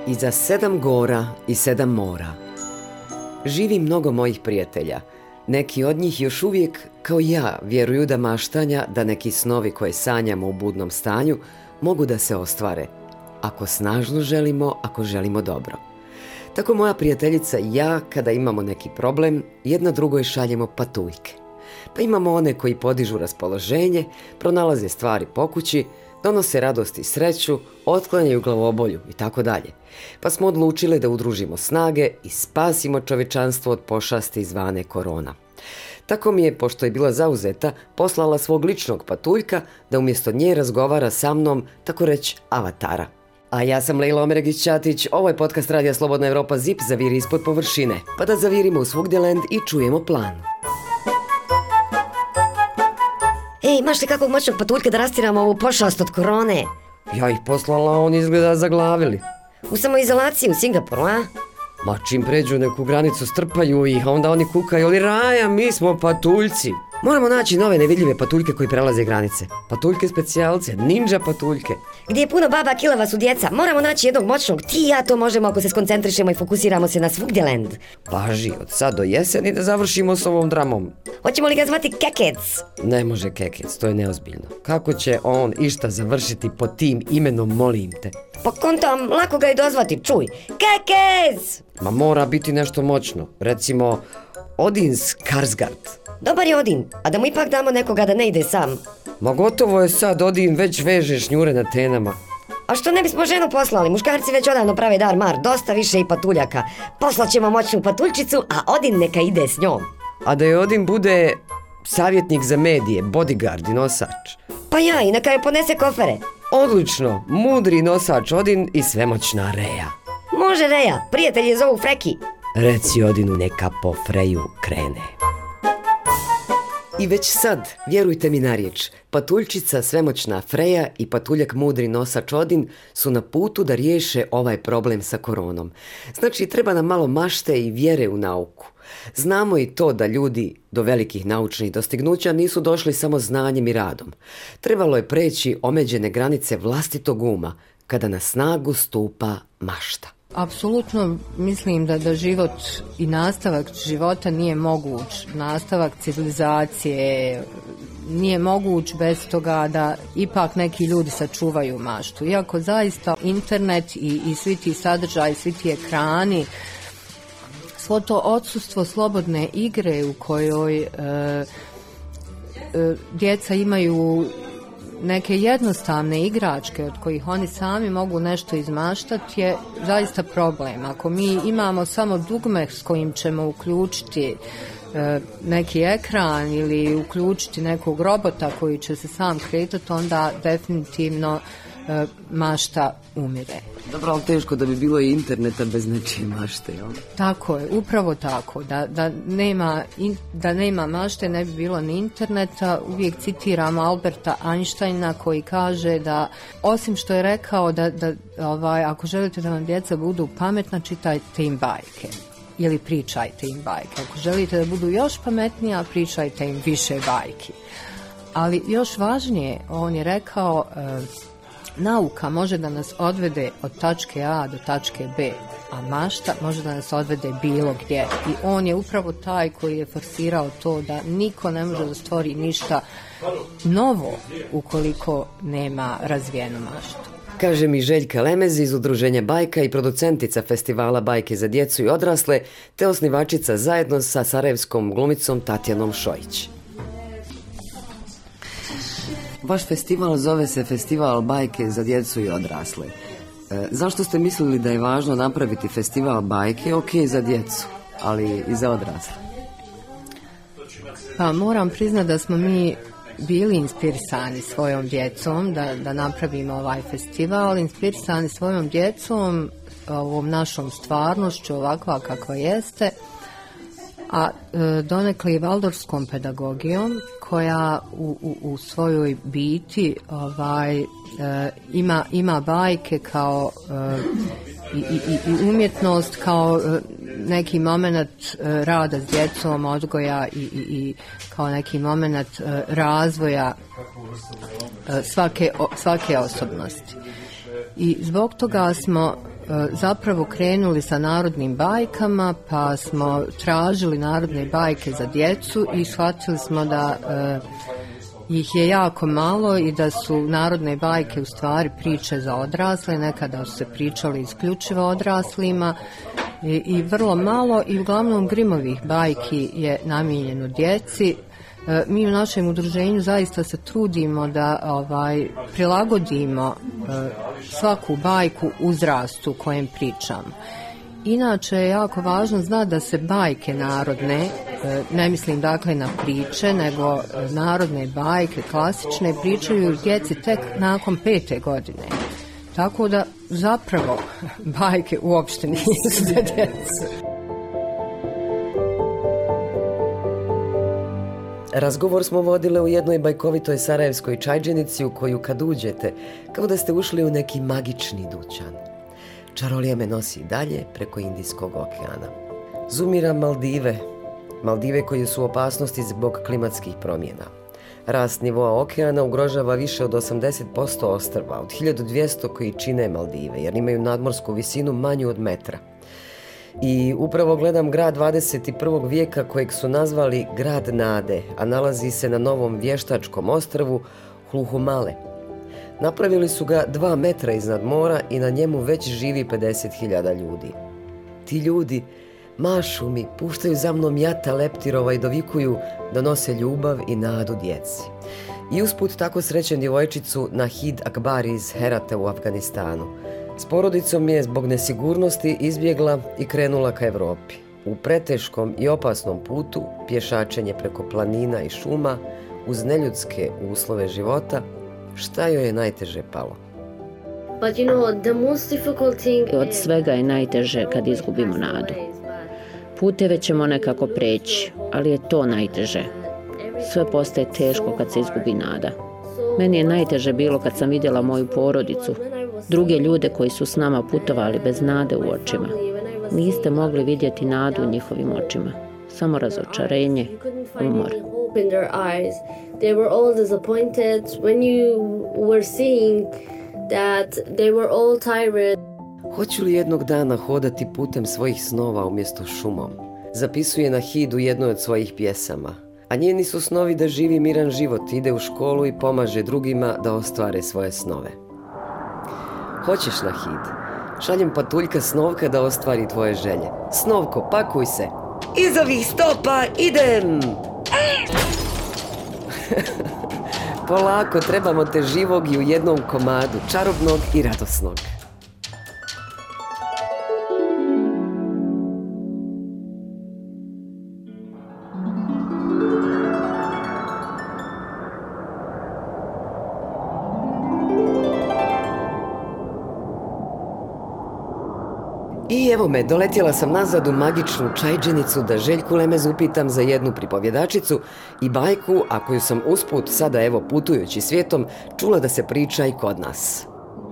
Iza 7 gora i 7 mora živi mnogo mojih prijatelja. Neki od njih još uvijek, kao ja, vjeruju da maštanja, da neki snovi koje sanjamo u budnom stanju mogu da se ostvare. Ako snažno želimo, ako želimo dobro. Tako moja prijateljica i ja, kada imamo neki problem, jedna drugoj šaljemo patuljke. Pa imamo one koji podižu raspoloženje, pronalaze stvari po kući, donose radost i sreću, otklanjaju glavobolju i tako dalje. Pa smo odlučili da udružimo snage i spasimo čovječanstvo od pošasti zvane korona. Tako mi je, pošto je bila zauzeta, poslala svog ličnog patuljka da umjesto nje razgovara sa mnom, tako reći, avatara. A ja sam Lejla Omeregić-Ćatić, ovo je podcast Radija Slobodna Evropa ZIP Zaviri ispod površine, pa da zavirimo u svugdje i čujemo plan. Ej, imaš li kakvog moćnog patuljka da rastiramo ovu pošast od korone? Ja ih poslala, oni izgleda zaglavili. U samoizolaciji u Singapuru, a? Ma čim pređu neku granicu strpaju ih, a onda oni kukaju, ali Raja, mi smo patuljci. Moramo naći nove nevidljive patuljke koji prelaze granice. Patuljke specijalce, ninja patuljke. Gdje je puno baba, kilava su djeca. Moramo naći jednog moćnog. Ti i ja to možemo ako se skoncentrišemo i fokusiramo se na Svugdjeland. Važi, od sad do jeseni da završimo s ovom dramom. Hoćemo li ga zvati Kekec? Ne može Kekec, to je neozbiljno. Kako će on išta završiti pod tim imenom, molim te? Pa kontam, lako ga je dozvati, čuj. Kekec! Ma mora biti nešto moćno. Recimo, Odin Skarsgård. Dobar je Odin, a da mu ipak damo nekoga da ne ide sam. Ma gotovo je sad, Odin već veže šnjure na tenama. A što ne bismo ženu poslali? Muškarci već odavno prave dar mar, dosta više i patuljaka. Poslat ćemo moćnu patuljčicu, a Odin neka ide s njom. A da je Odin bude savjetnik za medije, bodyguard i nosač. Pa ja, i neka je ponese kofere. Odlično, mudri nosač Odin i svemoćna Reja. Može Reja, prijatelj je zovu Freki. Reci Odinu neka po Freju krene. I već sad, vjerujte mi na riječ, patuljčica svemoćna Freja i patuljak mudri nosač Odin su na putu da riješe ovaj problem sa koronom. Znači, treba nam malo mašte i vjere u nauku. Znamo i to da ljudi do velikih naučnih dostignuća nisu došli samo znanjem i radom. Trebalo je preći omeđene granice vlastitog uma, kada na snagu stupa mašta. Apsolutno mislim da život i nastavak života nije moguć. Nastavak civilizacije nije moguć bez toga da ipak neki ljudi sačuvaju maštu. Iako zaista internet i svi ti sadržaji, svi ti ekrani, svo to odsustvo slobodne igre u kojoj djeca imaju neke jednostavne igračke od kojih oni sami mogu nešto izmaštati je zaista problem. Ako mi imamo samo dugme s kojim ćemo uključiti neki ekran ili uključiti nekog robota koji će se sam kretati, onda definitivno mašta umire. Dobro, ali teško da bi bilo i interneta bez nečije mašte, jel? Tako je, upravo tako. Da nema mašte ne bi bilo ni interneta. Uvijek citiramo Alberta Einsteina koji kaže da, osim što je rekao da ako želite da vam djeca budu pametna, čitajte im bajke. Ili pričajte im bajke. Ako želite da budu još pametnija, pričajte im više bajki. Ali još važnije, on je rekao, nauka može da nas odvede od tačke A do tačke B, a mašta može da nas odvede bilo gdje. I on je upravo taj koji je forsirao to da niko ne može da stvori ništa novo ukoliko nema razvijenu maštu. Kaže mi Željka Lemez iz Udruženja Bajka i producentica festivala Bajke za djecu i odrasle, te osnivačica zajedno sa sarajevskom glumicom Tatjanom Šojić. Vaš festival zove se Festival Bajke za djecu i odrasle. Zašto ste mislili da je važno napraviti festival bajke, ok, za djecu, ali i za odrasle? Pa moram priznati da smo mi bili inspirisani svojom djecom da napravimo ovaj festival, inspirisani svojom djecom, ovom našom stvarnošću ovakva kakva jeste, a donekle i valdorskom pedagogijom koja u svojoj biti ima bajke kao i umjetnost kao neki moment rada s djecom, odgoja i kao neki moment razvoja svake osobnosti. I zbog toga smo zapravo krenuli sa narodnim bajkama, pa smo tražili narodne bajke za djecu i shvatili smo da ih je jako malo i da su narodne bajke u stvari priče za odrasle, nekada su se pričali isključivo odraslima i vrlo malo i uglavnom Grimovih bajki je namijenjeno djeci. Mi u našem udruženju zaista se trudimo da prilagodimo svaku bajku uzrastu kojem pričamo. Inače je jako važno znati da se bajke narodne, ne mislim dakle na priče, nego narodne bajke, klasične, pričaju djeci tek nakon 5. godine. Tako da zapravo bajke uopšte nisu za djecu. Razgovor smo vodile u jednoj bajkovitoj sarajevskoj čajđenici u koju kad uđete, kao da ste ušli u neki magični dućan. Čarolija me nosi i dalje preko Indijskog okeana. Zumiram Maldive koje su u opasnosti zbog klimatskih promjena. Rast nivoa okeana ugrožava više od 80% ostrva, od 1200 koji čine Maldive, jer imaju nadmorsku visinu manju od metra. I upravo gledam grad 21. vijeka kojeg su nazvali grad nade, a nalazi se na novom vještačkom ostrvu Hluhumale. Napravili su ga 2 metra iznad mora i na njemu već živi 50.000 ljudi. Ti ljudi mašu mi, puštaju za mnom jata leptirova i dovikuju da nose ljubav i nadu djeci. I usput tako srećem djevojčicu Nahid Akbari iz Herata u Afganistanu. S porodicom je zbog nesigurnosti izbjegla i krenula ka Europi. U preteškom i opasnom putu, pješačenje preko planina i šuma, uz neljudske uslove života, šta joj je najteže palo? Od svega je najteže kad izgubimo nadu. Puteve ćemo nekako preći, ali je to najteže. Sve postaje teško kad se izgubi nada. Meni je najteže bilo kad sam vidjela moju porodicu, druge ljude koji su s nama putovali bez nade u očima. Niste mogli vidjeti nadu u njihovim očima, samo razočarenje, umor. They were all disappointed when you were seeing that they were all tired. Hoću li jednog dana hodati putem svojih snova umjesto šumom? Zapisuje Nahid u jednoj od svojih pjesama. A njeni su snovi da živi miran život, ide u školu i pomaže drugima da ostvare svoje snove. Hoćeš, Nahid? Šaljem patuljka Snovka da ostvari tvoje želje. Snovko, pakuj se! Iz ovih stopa idem! Polako, trebamo te živog i u jednom komadu, čarobnog i radosnog. I evo me, doletjela sam nazad u magičnu čajđenicu da Željku Lemez upitam za jednu pripovjedačicu i bajku, a koju sam usput sada evo putujući svijetom čula da se priča i kod nas.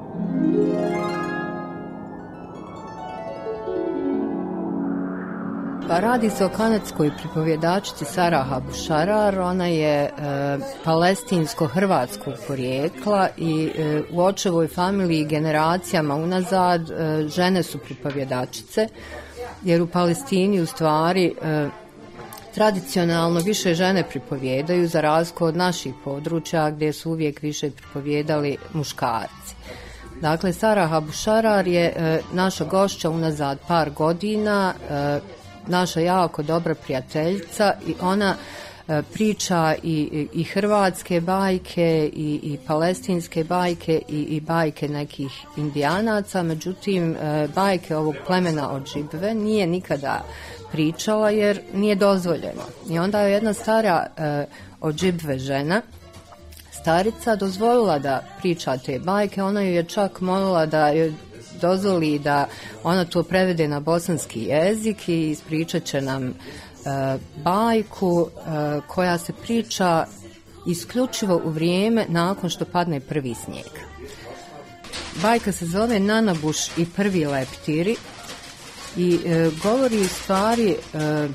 Pa radi se o kanadskoj pripovjedačici Sarah Abu Sharar. Ona je palestinsko-hrvatskog porijekla i u očevoj familiji generacijama unazad žene su pripovjedačice, jer u Palestini u stvari tradicionalno više žene pripovjedaju za razliku od naših područja gdje su uvijek više pripovjedali muškarci. Dakle, Sarah Abu Sharar je naša gošća unazad par godina, naša jako dobra prijateljica i ona priča i hrvatske bajke i palestinske bajke i bajke nekih indijanaca, međutim bajke ovog plemena Odžibve nije nikada pričala jer nije dozvoljeno. I onda je jedna stara Odžibve žena, starica, dozvolila da priča te bajke. Ona ju je čak molila da joj dozvoli da ona to prevede na bosanski jezik i ispričat će nam bajku koja se priča isključivo u vrijeme nakon što padne prvi snijeg. Bajka se zove Nanabuš i prvi leptiri i govori u stvari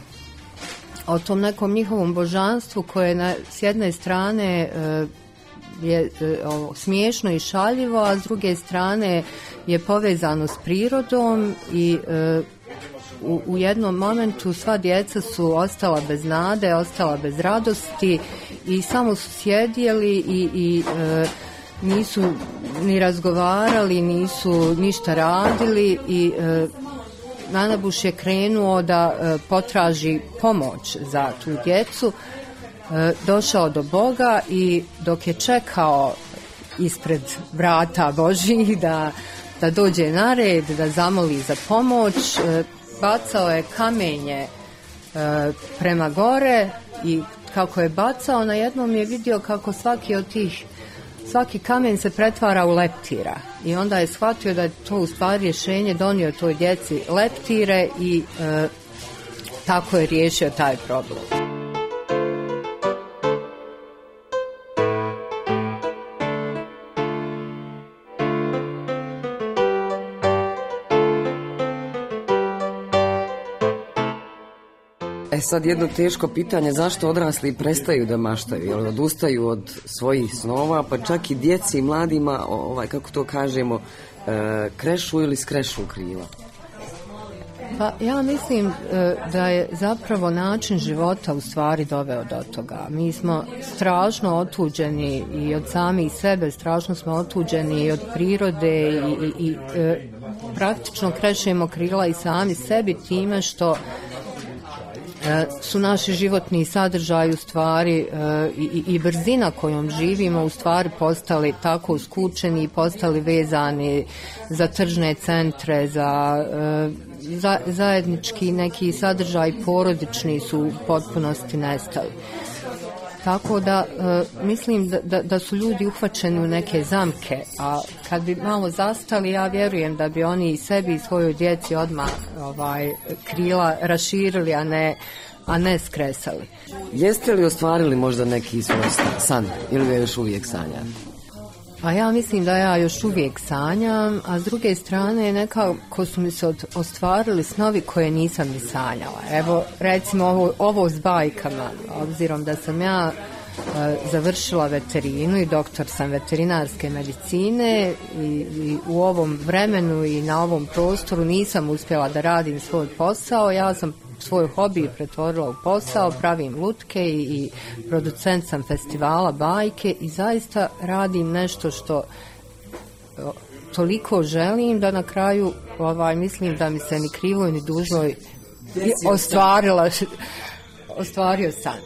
o tom nekom njihovom božanstvu koje s jedne strane je smiješno i šaljivo, a s druge strane je povezano s prirodom i u jednom momentu sva djeca su ostala bez nade, ostala bez radosti i samo su sjedjeli i nisu ni razgovarali, nisu ništa radili i Nanabuš je krenuo da potraži pomoć za tu djecu, došao do Boga i dok je čekao ispred vrata Božjih da dođe na red, da zamoli za pomoć, bacao je kamenje prema gore i kako je bacao, na jednom je vidio kako svaki kamen se pretvara u leptira i onda je shvatio da je to u stvari rješenje, donio toj djeci leptire i tako je riješio taj problem. Sad jedno teško pitanje, zašto odrasli prestaju da maštaju, jel odustaju od svojih snova, pa čak i djeci i mladima, kako to kažemo, krešu ili skrešu krila? Pa ja mislim da je zapravo način života u stvari doveo do toga. Mi smo strašno otuđeni i od samih sebe, strašno smo otuđeni i od prirode i praktično krešemo krila i sami sebi time što su naši životni sadržaji u stvari i brzina kojom živimo u stvari postali tako skučeni i postali vezani za tržne centre, za zajednički neki sadržaj porodični su u potpunosti nestali. Tako da mislim da su ljudi uhvaćeni u neke zamke, a kad bi malo zastali, ja vjerujem da bi oni i sebi i svojoj djeci odmah krila raširili, a ne skresali. Jeste li ostvarili možda neki svoj san ili je još uvijek sanjam? Pa ja mislim da ja još uvijek sanjam, a s druge strane nekako su mi se ostvarili snovi koje nisam ni sanjala. Evo, recimo ovo s bajkama, obzirom da sam ja završila veterinu i doktor sam veterinarske medicine i u ovom vremenu i na ovom prostoru nisam uspjela da radim svoj posao. Ja sam svoj hobi pretvorila u posao, pravim lutke i producent sam festivala bajke i zaista radim nešto što toliko želim da na kraju mislim da mi se ni krivo ni dužno ostvario san.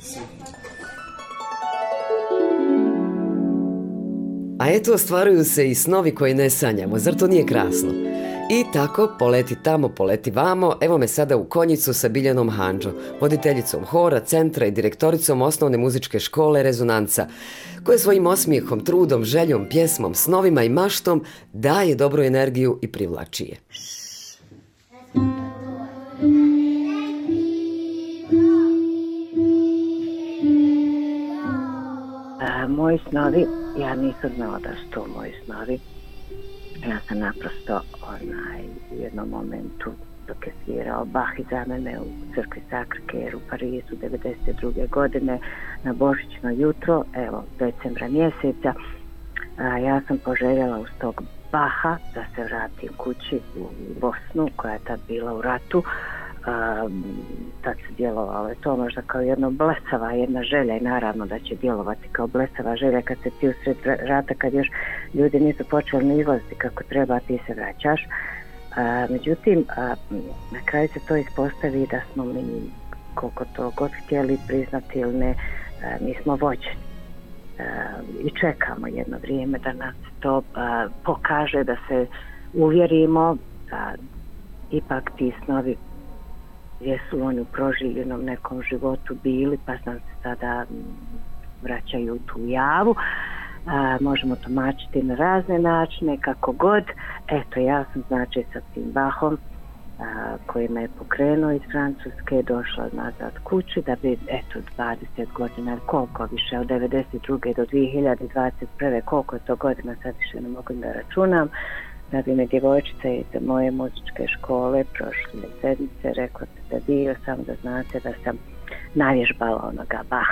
A eto, ostvaruju se i snovi koje ne sanjamo, zar to nije krasno? I tako, poleti tamo, poleti vamo, evo me sada u Konjicu sa Biljanom Handžo, voditeljicom hora, centra i direktoricom osnovne muzičke škole Rezonanca, koja svojim osmijehom, trudom, željom, pjesmom, snovima i maštom daje dobru energiju i privlači je. Moji snovi, ja nisam znala da su to moji snovi. Ja sam naprosto u jednom momentu dok je svirao Bach iza mene u crkvi Sacré-Cœur u Parizu 1992. godine na božićno jutro, evo decembra mjeseca, ja sam poželjela uz tog Baha da se vratim kući u Bosnu koja je tad bila u ratu. Tad se djelovalo je to možda kao jedna blesava jedna želja i naravno da će djelovati kao blesava želja kad se ti usred rata, kad još ljudi nisu počeli ni izlaziti kako treba, ti se vraćaš. Međutim, na kraju se to ispostavi da smo mi, koliko to god htjeli priznati ili ne, mi smo vođeni. I čekamo jedno vrijeme da nas to pokaže, da se uvjerimo da ipak ti snovi jesu oni u proživljenom nekom životu bili, pa nam se sada vraćaju u tu javu. Možemo tumačiti na razne načine, kako god. Eto, ja sam znači sa tim Bachom koji me je pokrenuo iz Francuske, došla nazad kući da bi, eto, 20 godina, koliko više, od 92. do 2021. koliko je to godina, sad više ne mogu da računam, da bi me djevojčica iz moje muzičke škole prošle sedmice rekla da dio, samo da znate da sam navježbala onoga Baha.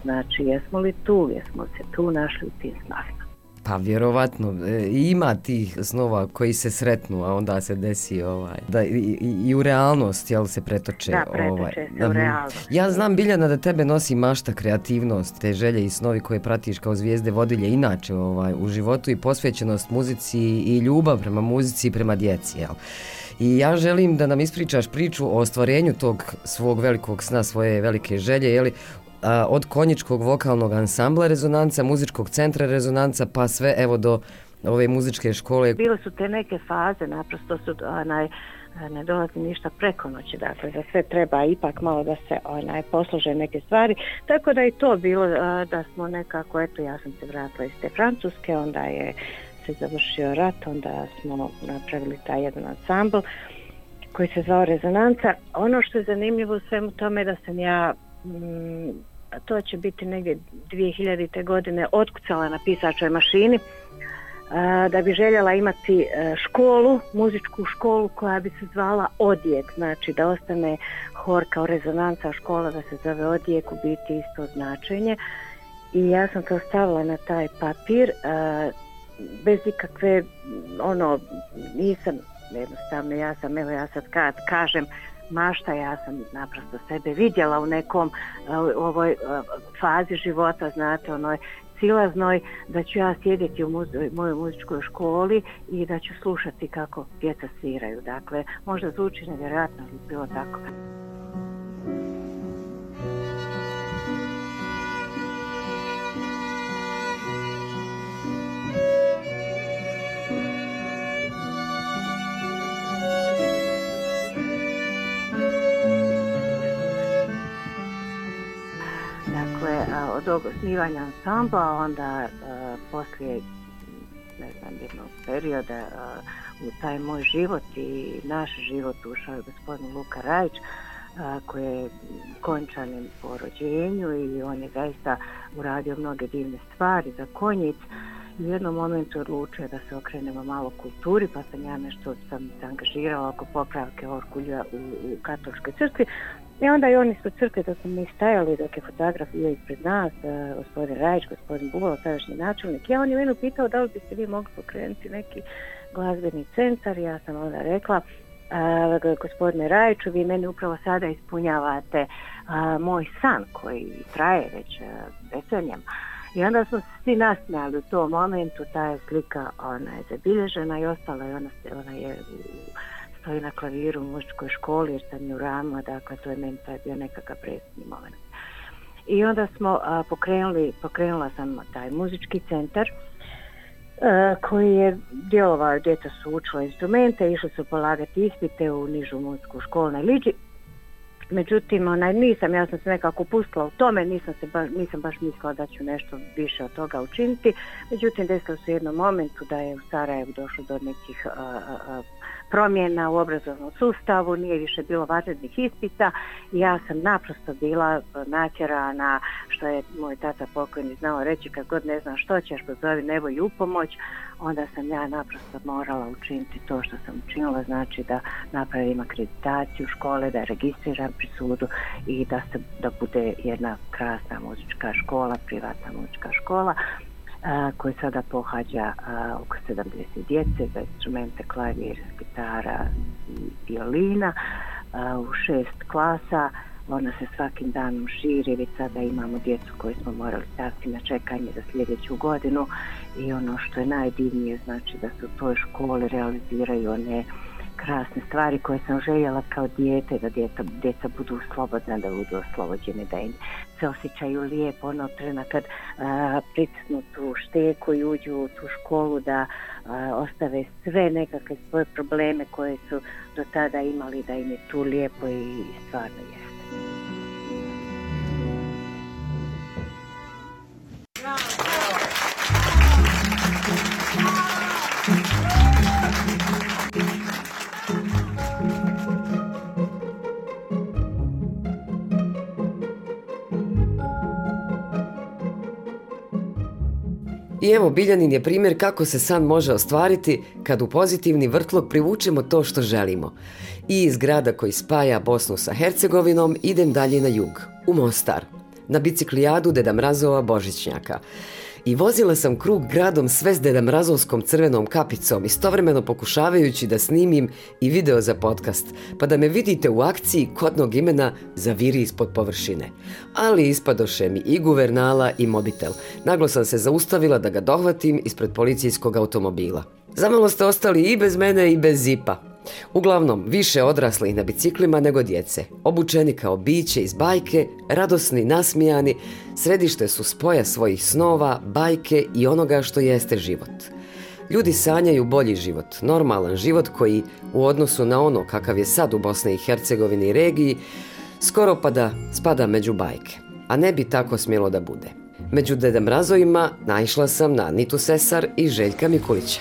znači jesmo li tu, jesmo se tu našli u tim snovima. Pa vjerovatno ima tih snova koji se sretnu, a onda se desi da i u realnost se pretoče. Da, pretoče se u realnost. Ja znam, Biljana, da tebe nosi mašta, kreativnost, te želje i snovi koje pratiš kao zvijezde vodilje inače u životu i posvećenost muzici i ljubav prema muzici i prema djeci, jel? I ja želim da nam ispričaš priču o ostvarenju tog svog velikog sna, svoje velike želje, od konjičkog vokalnog ansambla Rezonanca, muzičkog centra Rezonanca, pa sve evo do ove muzičke škole. Bile su te neke faze, naprosto su ne dolazi ništa preko noći, dakle za sve treba ipak malo da se poslože neke stvari, tako da je to bilo da smo nekako, ja sam se vratila iz te Francuske, onda je se završio rat, onda smo napravili taj jedan ansambl koji se zvao Rezonanca. Ono što je zanimljivo u svemu tome da sam ja to će biti negdje 2000. godine otkucala na pisačoj mašini da bi željela imati školu, muzičku školu koja bi se zvala Odjek, znači da ostane hor kao Rezonanca, škola da se zove Odjek, u biti isto značenje. I ja sam to stavila na taj papir bez ikakve, nisam jednostavno, ja sad kad kažem mašta, ja sam naprosto sebe vidjela u nekom ovoj fazi života, znate, onoj silaznoj, da ću ja sjediti u mojoj muzičkoj školi i da ću slušati kako djeca sviraju. Dakle, možda zvuči nevjerojatno, ali bilo tako. Od ovog osnivanja ansambla, onda poslije jednog perioda u taj moj život i naš život ušao je gospodin Luka Rajić, koji je konjčanin po rođenju i on je zaista uradio mnoge divne stvari za konjic. U jednom momentu odlučio da se okrenemo malo kulturi, pa sam ja nešto sam se angažirala oko popravke orgulja u katoličkoj crkvi. I onda i oni ispred crkve dok smo mi stajali, dok je fotograf bio ispred nas, gospodin Rajić, gospodin Bubalo, tadašnji načelnik, ja on je mene pitao da li biste vi mogli pokrenuti neki glazbeni centar. Ja sam onda rekla, gospodine Rajiću, vi meni upravo sada ispunjavate moj san koji traje već decenijama. I onda smo se svi nasmijali u tom momentu, ta je slika, ona je zabilježena i ostala je, ona je stoji na klaviru u muzičkoj školi jer sam je u rama, dakle to je meni bio nekakav presudni moment. I onda smo pokrenula sam taj muzički centar koji je djelovao, djeca su učila instrumente, išli su polagati ispite u nižu muzičku školu na Liđi. Međutim, ja sam se nekako pustila u tome, nisam baš mislila da ću nešto više od toga učiniti. Međutim, desilo se u jednom momentu da je u Sarajevu došlo do nekih promjena u obrazovnom sustavu, nije više bilo vanrednih ispita i ja sam naprosto bila natjerana, što je moj tata pokojni znao reći, kad god ne znam što ćeš, pozovi nebo i upomoć. Onda sam ja naprosto morala učiniti to što sam učinila, znači da napravim akreditaciju škole, da registriram pri sudu i da bude jedna krasna muzička škola, privatna muzička škola koji sada pohađa oko 70 djece za instrumente klavir, gitara i violina u 6 klasa. Ona se svakim danom širi, već sada imamo djecu koju smo morali staviti na čekanje za sljedeću godinu i ono što je najdivnije, znači da se u toj školi realiziraju one krasne stvari koje sam željela kao dijete, da djeca budu slobodna, da budu oslobođene, da im se osjećaju lijepo onog trena kad pritisnu tu šteku i uđu u tu školu, da ostave sve nekakve svoje probleme koje su do tada imali, da im je tu lijepo i stvarno je. I evo, Biljanin je primjer kako se san može ostvariti kad u pozitivni vrtlog privučemo to što želimo. I iz grada koji spaja Bosnu sa Hercegovinom idem dalje na jug, u Mostar. na biciklijadu Deda Mrazova Božićnjaka. I vozila sam krug gradom sve s Deda Mrazovskom crvenom kapicom, istovremeno pokušavajući da snimim i video za podcast, pa da me vidite u akciji kodnog imena zaviri ispod površine. Ali ispadoše mi i guvernala i mobitel. Naglo sam se zaustavila da ga dohvatim ispred policijskog automobila. Zamalo ste ostali i bez mene i bez zipa. Uglavnom, više odraslih na biciklima nego djece. Obučeni kao biće iz bajke, radosni, nasmijani, središte su spoja svojih snova, bajke i onoga što jeste život. Ljudi sanjaju bolji život, normalan život koji, u odnosu na ono kakav je sad u Bosni i Hercegovini i regiji, skoro pa da spada među bajke. A ne bi tako smjelo da bude. Među Deda Mrazovima naišla sam na Anitu Sesar i Željka Mikulića.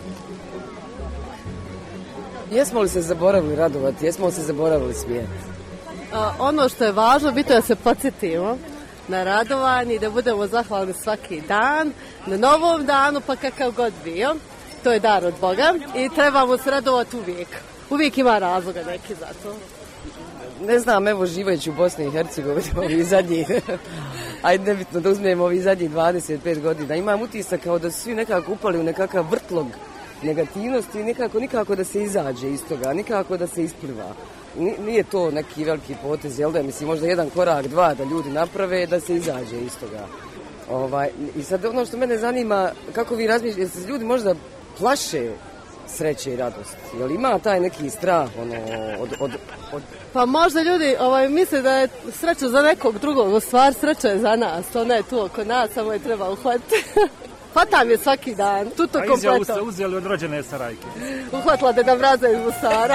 Jesmo li se zaboravili radovati, jesmo li se zaboravili smijeti? Ono što je važno, bitno je da se podsjetimo na radovanje i da budemo zahvalni svaki dan, na novom danu, pa kakav god bio. To je dar od Boga i trebamo se radovati uvijek. Uvijek ima razloga neki za to. Ne znam, evo živajući u Bosni i Hercegovini ovih zadnjih, ajde nebitno da uzmemo ovih zadnjih 25 godina, imam utisak kao da su svi nekako upali u nekakav vrtlog negativnosti i nikako da se izađe iz toga, nikako da se ispliva. Nije to neki veliki potez, jel da? Mislim, možda jedan korak, dva da ljudi naprave da se izađe iz toga. I sad ono što mene zanima, kako vi razmišljate, se ljudi možda plaše sreće i radosti? Jel ima taj neki strah od... Pa možda ljudi misle da je sreća za nekog drugog, u stvari sreća je za nas, ona je tu oko nas, samo je treba uhvatiti. Hvatam je svaki dan, tuto kompleto. A izjavu ste uzeli od rođene Sarajke. Uhvatila Deda Mraza iz Mostara.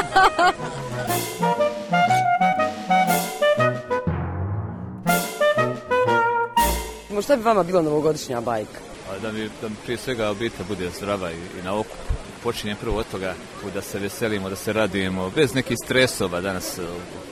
Šta bi vama bilo novogodišnja bajka? Da mi prije svega obitelj bude zdrava i na okup. Počinjem prvo od toga da se veselimo, da se radujemo, bez nekih stresova danas,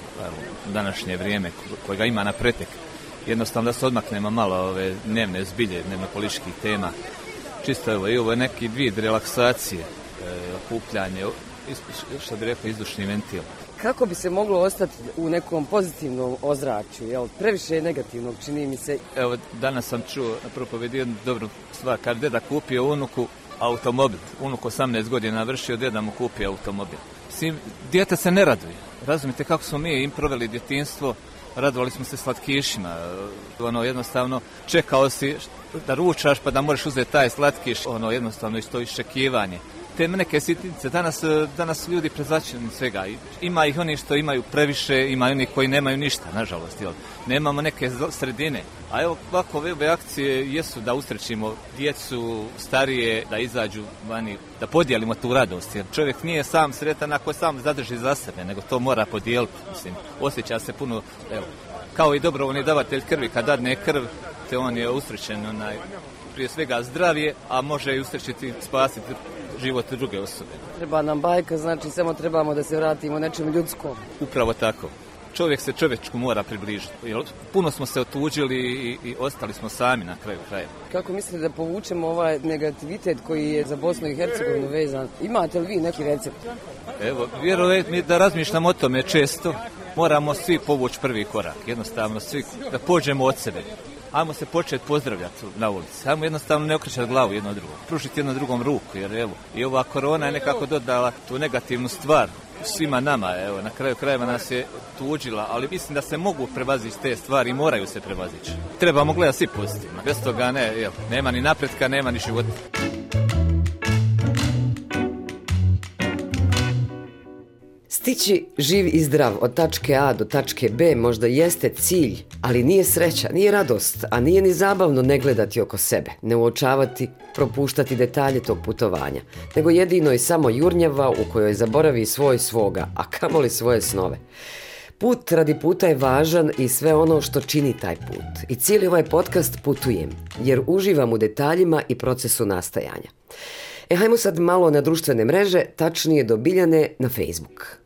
u današnje vrijeme kojega ima na pretek. Jednostavno da se odmaknemo malo ove dnevne zbilje, dnevno političkih tema. Čisto ovo je neki vid relaksacije, okupljanje, što bi rekao, izdušni ventil. Kako bi se moglo ostati u nekom pozitivnom ozračju, jel? Previše je negativnog, čini mi se. Evo, danas sam čuo na propovedi jednu dobru stvar, kad deda kupio unuku automobil, unuk 18 godina navršio, deda mu kupio automobil. Dijete se ne raduje. Razumite kako smo mi im proveli djetinjstvo, radovali smo se slatkišima, jednostavno čekao si da ručaš pa da možeš uzeti taj slatkiš, jednostavno isto iščekivanje. Te neke sitnice, danas ljudi prezvaćeni svega. Ima ih oni što imaju previše, ima oni koji nemaju ništa, nažalost. Jel? Nemamo neke sredine. A evo ovako ove akcije jesu da usrećimo djecu, starije, da izađu vani, da podijelimo tu radost. Jer čovjek nije sam sretan ako sam zadrži za sebe, nego to mora podijeliti. Mislim, osjeća se puno, evo, kao i dobrovoljni davatelj krvi, kad dadne krv, te on je usrećen, prije svega zdravije, a može i usrećiti, spasiti život druge osobe. Treba nam bajka, znači samo trebamo da se vratimo nečem ljudskom. Upravo tako. Čovjek se čovječku mora približiti. Puno smo se otuđili i ostali smo sami na kraju krajeva. Kako mislite da povučemo ovaj negativitet koji je za Bosnu i Hercegovinu vezan? Imate li vi neki recept? Evo, vjerujte mi da razmišljam o tome često. Moramo svi povući prvi korak. Jednostavno svi da pođemo od sebe. Ajmo se početi pozdravljati na ulici. Ajmo jednostavno ne okrećati glavu jedno drugo. Pružiti jedno drugom ruku, jer evo, i ova korona je nekako dodala tu negativnu stvar svima nama. Evo, na kraju krajeva nas je tuđila, ali mislim da se mogu prevazići te stvari i moraju se prevazići. Trebamo gledati svi pozitivno. Bez toga nema ni napretka, nema ni života. Stići živ i zdrav od tačke A do tačke B možda jeste cilj, ali nije sreća, nije radost, a nije ni zabavno ne gledati oko sebe, ne uočavati, propuštati detalje tog putovanja, nego jedino i samo jurnjava u kojoj zaboravi svoj svoga, a kamoli svoje snove. Put radi puta je važan i sve ono što čini taj put. I cijeli ovaj podcast putujem, jer uživam u detaljima i procesu nastajanja. Hajmo sad malo na društvene mreže, tačnije do Biljane na Facebook.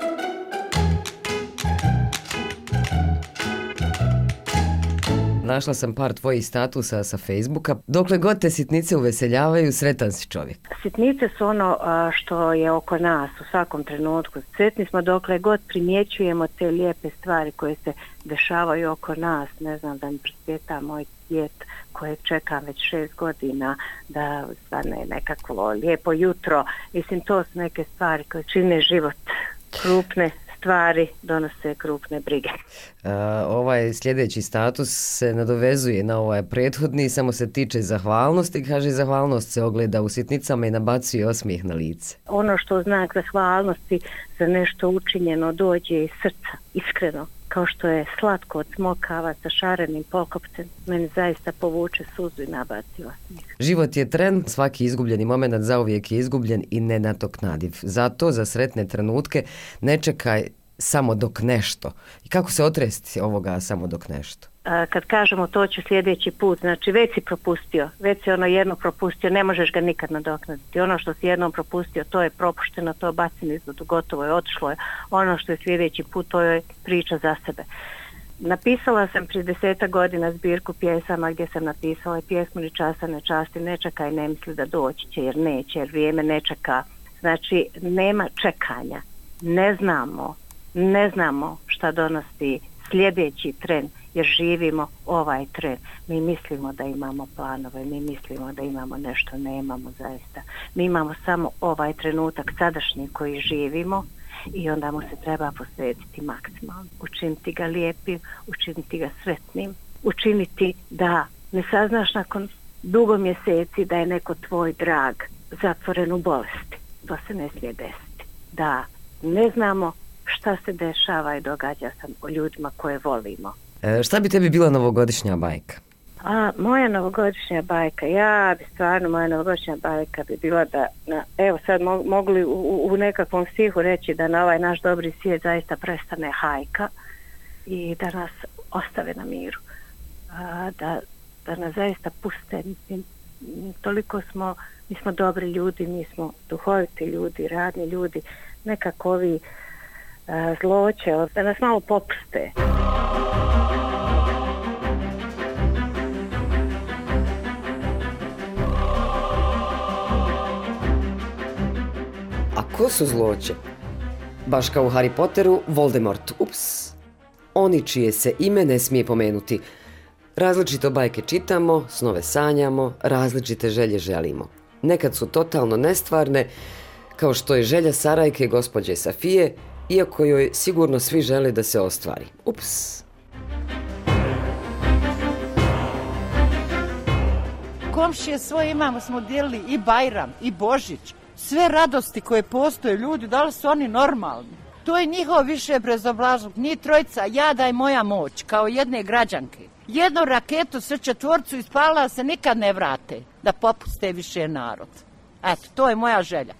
našla sam par tvojih statusa sa Facebooka. Dokle god te sitnice uveseljavaju, sretan si čovjek. Sitnice su ono što je oko nas u svakom trenutku. Sretni smo dokle god primjećujemo te lijepe stvari koje se dešavaju oko nas. Ne znam, da mi prosvjeta moj djet kojeg čekam već 6 godina, da stvarne nekakvo lijepo jutro. Mislim, to su neke stvari koje čine život. Krupne stvari donose krupne brige. Ovaj sljedeći status se nadovezuje na ovaj prethodni, samo se tiče zahvalnosti. Kaže, zahvalnost se ogleda u sitnicama i nabacuje osmijeh na lice. Ono što znak zahvalnosti za nešto učinjeno dođe iz srca, iskreno. Kao što je slatko od smokava sa šarenim pokopcem, meni zaista povuče suzu i nabaci osmijeh. Život je tren, svaki izgubljeni moment zauvijek je izgubljen i nenadoknadiv. Zato za sretne trenutke ne čekaj samo dok nešto. I kako se otresti ovoga samo dok nešto? Kad kažemo to ću sljedeći put, znači već si propustio, već si ono jedno propustio, ne možeš ga nikad nadoknaditi. Ono što si jednom propustio, to je propušteno, to bacim izvodu, gotovo je, otišlo je. Ono što je sljedeći put, to je priča za sebe. Napisala sam prije 10 godina zbirku pjesama gdje sam napisala i pjesmu Ni časa ne časti, ne čekaj, ne misli da doći će, jer neće, jer vrijeme ne čeka. Znači, nema čekanja. Ne znamo šta donosi sljedeći tren, jer živimo ovaj tren. Mi mislimo da imamo planove, mi mislimo da imamo nešto, nemamo zaista. Mi imamo samo ovaj trenutak sadašnji koji živimo i onda mu se treba posvetiti maksimalno. Učiniti ga lijepim, učiniti ga sretnim, učiniti da ne saznaš nakon dugo mjeseci da je neko tvoj drag zatvoren u bolesti. To se ne smije desiti. Da ne znamo šta se dešava i događa se o ljudima koje volimo. Šta bi tebi bila novogodišnja bajka? Moja novogodišnja bajka, moja novogodišnja bajka bi bila da, evo sad mogli u nekakvom stihu reći da na ovaj naš dobri svijet zaista prestane hajka i da nas ostave na miru. Da nas zaista puste, mislim, toliko mi smo dobri ljudi, mi smo duhoviti ljudi, radni ljudi, nekako ovi zloće, da nas malo popuste. A ko su zloće? Baš kao u Harry Potteru, Voldemort, ups. Oni čije se ime ne smije pomenuti. Različito bajke čitamo, snove sanjamo, različite želje želimo. Nekad su totalno nestvarne, kao što je želja Sarajke gospođe Safije, iako joj sigurno svi žele da se ostvari. Ups. Komšije svoje imamo, smo dijelili i Bajram, i Božić. Sve radosti koje postoje ljudi, da li su oni normalni? To je njihov više bezobrazluk. Njih trojica, ja da je moja moć, kao jedne građanke. Jednu raketu sve četvorcu ispalila se nikad ne vrate, da popuste više narod. Eto, to je moja želja.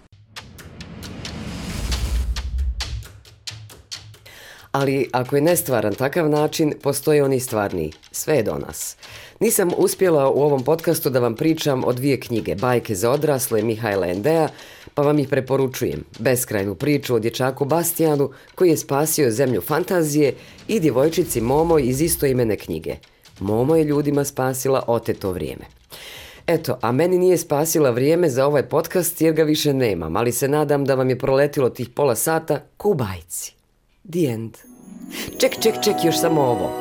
Ali ako je nestvaran takav način, postoje oni stvarni. Sve je do nas. Nisam uspjela u ovom podcastu da vam pričam o 2 knjige, Bajke za odrasle Mihajla Endea, pa vam ih preporučujem. Beskrajnu priču o dječaku Bastijanu koji je spasio zemlju fantazije i djevojčici Momo iz istoimene knjige. Momo je ljudima spasila oteto vrijeme. Eto, a meni nije spasila vrijeme za ovaj podcast jer ga više nemam, ali se nadam da vam je proletilo tih pola sata ko u bajci. The end. Ček, još samo ovo.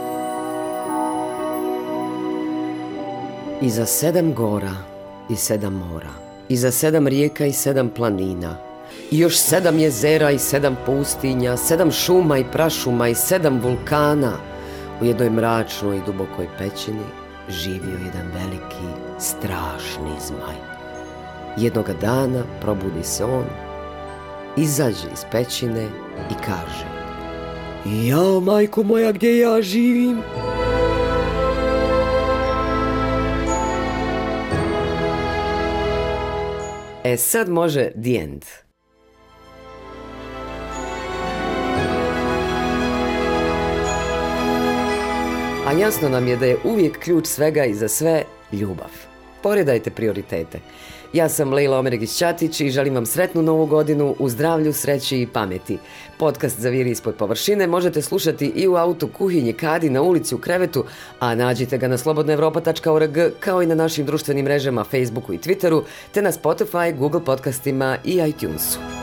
Iza 7 gora i 7 mora, iza 7 rijeka i 7 planina, i još 7 jezera i 7 pustinja, 7 šuma i prašuma i 7 vulkana, u jednoj mračnoj i dubokoj pećini živio jedan veliki, strašni zmaj. Jednoga dana probudi se on, izađe iz pećine i kaže: "Jao, majko moja, gdje ja živim?" Sad može the end. A jasno nam je da je uvijek ključ svega i za sve ljubav. Poredajte prioritete. Ja sam Lejla Omeregić-Ćatić i želim vam sretnu novu godinu u zdravlju, sreći i pameti. Podcast Zaviri ispod površine možete slušati i u autu, kuhinji, kadi, na ulici, u krevetu, a nađite ga na slobodnaevropa.org kao i na našim društvenim mrežama Facebooku i Twitteru, te na Spotify, Google podcastima i iTunesu.